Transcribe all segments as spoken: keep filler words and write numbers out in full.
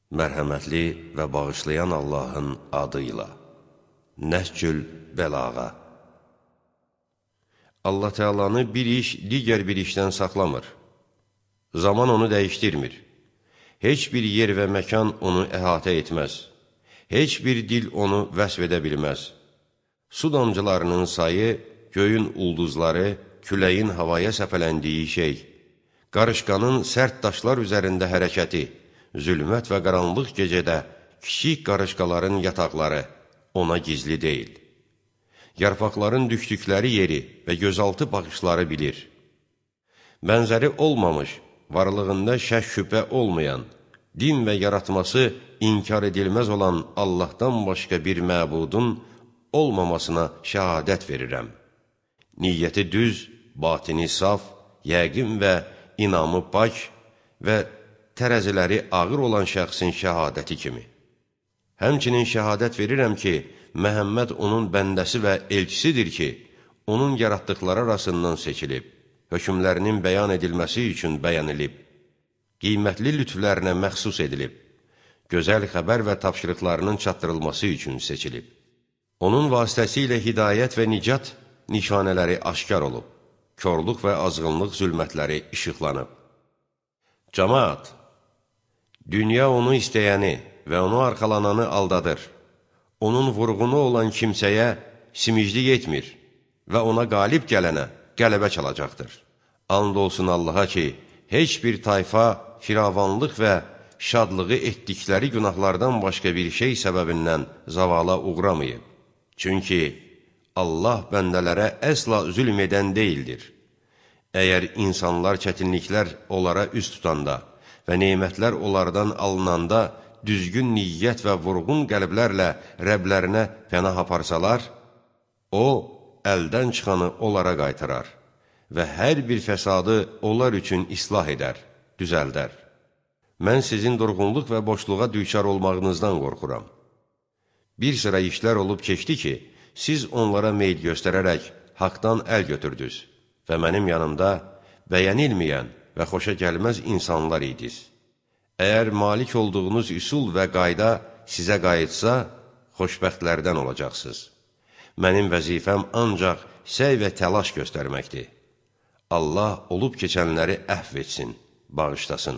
Mərhəmətli və bağışlayan Allahın adıyla. Nəhcül Bəlağa. Allah Teala'nı bir iş digər bir işdən saxlamır. Zaman onu dəyişdirmir. Heç bir yer və məkan onu əhatə etməz. Heç bir dil onu vəsf edə bilməz. Su damcılarının sayı, göyün ulduzları, küləyin havaya səpələndiyi şey, qarışqanın sərt daşlar üzərində hərəkəti, zülmət və qaranlıq gecədə kiçik qarışqaların yataqları ona gizli deyil. Yarpaqların düşdükləri yeri və gözaltı baxışları bilir. Bənzəri olmamış, varlığında şək şübhə olmayan, din və yaratması inkar edilməz olan Allahdan başqa bir məbudun olmamasına şəhadət verirəm. Niyyəti düz, batini saf, yəqin və inamı pak və tərəziləri ağır olan şəxsin şəhadəti kimi. Həmçinin şəhadət verirəm ki, Məhəmməd onun bəndəsi və elçisidir ki, onun yaratdıqları arasından seçilib, hökmlərinin bəyan edilməsi üçün bəyənilib, qiymətli lütflərinə məxsus edilib, gözəl xəbər və tapşırıqlarının çatdırılması üçün seçilib. Onun vasitəsilə hidayət və nicat nişanələri aşkar olub, körlük və azğınlıq zülmətləri işıqlanıb. Cəmaat, dünya onu istəyəni və onu arxalananı aldadır. Onun vurğunu olan kimsəyə simiclik etmir və ona qalib gələnə qələbə çalacaqdır. And olsun Allaha ki, heç bir tayfa firavanlıq və şadlığı etdikləri günahlardan başqa bir şey səbəbindən zavala uğramayıb. Çünki Allah bəndələrə əsla zülm edən deyildir. Əgər insanlar çətinliklər onlara üst tutanda və nemətlər onlardan alınanda düzgün niyyət və vurğun qəlblərlə Rəblərinə pənah aparsalar, O, əldən çıxanı onlara qaytarar və hər bir fəsadı onlar üçün islah edər, düzəldər. Mən sizin durğunluq və boşluğa düçar olmağınızdan qorxuram. Bir sıra işlər olub keçdi ki, siz onlara meyl göstərərək haqdan əl götürdünüz və mənim yanımda bəyənilməyən və xoşa gəlməz insanlar idiniz. Əgər malik olduğunuz üsul və qayda sizə qayıtsa, xoşbəxtlərdən olacaqsınız. Mənim vəzifəm ancaq səy və təlaş göstərməkdir. Allah olub keçənləri əhv etsin, bağışlasın.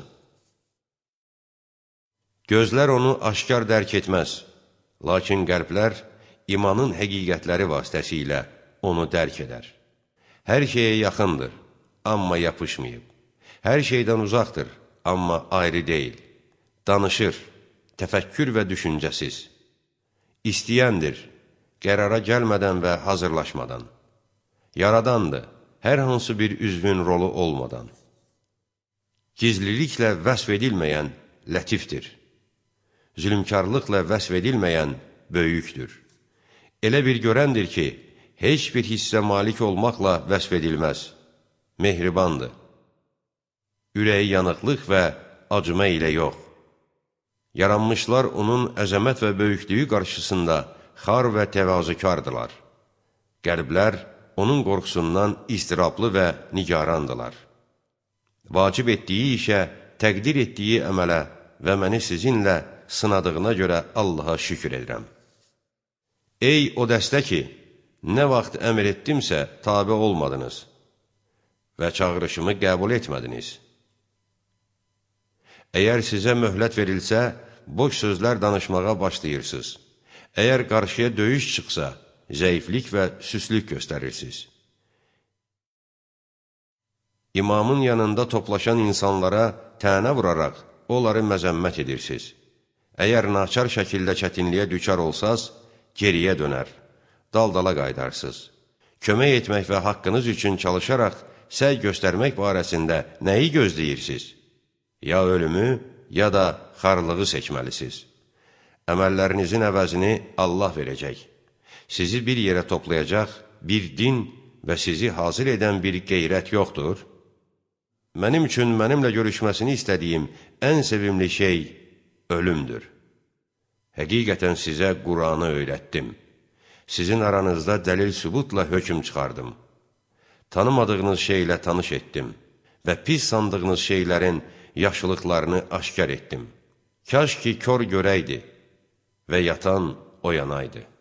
Gözlər onu aşkar dərk etməz, lakin qəlblər imanın həqiqətləri vasitəsilə onu dərk edər. Hər şeyə yaxındır, amma yapışmayıb. Hər şeydən uzaqdır, amma ayrı deyil. Danışır, təfəkkür və düşüncəsiz. İstəyəndir, qərara gəlmədən və hazırlaşmadan. Yaradandır, hər hansı bir üzvün rolu olmadan. Gizliliklə vəsf edilməyən lətifdir. Zülmkarlıqla vəsf edilməyən böyükdür. Elə bir görəndir ki, heç bir hissə malik olmaqla vəsf edilməz. Mehribandır. Ürəyi yanıqlıq və acıma ilə yox. Yaranmışlar onun əzəmət və böyüklüyü qarşısında xar və təvazökardılar. Qəlblər onun qorxusundan istirablı və nigarandılar. Vacib etdiyi işə, təqdir etdiyi əmələ və məni sizinlə sınadığına görə Allaha şükür edirəm. Ey o dəstə ki, nə vaxt əmr etdimsə tabe olmadınız və çağırışımı qəbul etmədiniz. Əgər sizə möhlət verilsə, boş sözlər danışmağa başlayırsınız. Əgər qarşıya döyüş çıxsa, zəiflik və süslük göstərirsiniz. İmamın yanında toplaşan insanlara tənə vuraraq, onları məzəmmət edirsiniz. Əgər naçar şəkildə çətinliyə düçar olsaz, geriyə dönər, dal-dala qaydarsınız. Kömək etmək və haqqınız üçün çalışaraq səy göstərmək barəsində nəyi gözləyirsiniz? Ya ölümü, ya da xarlığı seçməlisiniz. Əməllərinizin əvəzini Allah verəcək. Sizi bir yerə toplayacaq bir din və sizi hazır edən bir qeyrət yoxdur. Mənim üçün mənimlə görüşməsini istədiyim ən sevimli şey ölümdür. Həqiqətən sizə Quranı öyrətdim. Sizin aranızda dəlil-sübutla hökm çıxardım. Tanımadığınız şeylə tanış etdim və pis sandığınız şeylərin yaxşılıqlarını aşkar etdim. Kaş ki kör görəydi və yatan oyanaydı.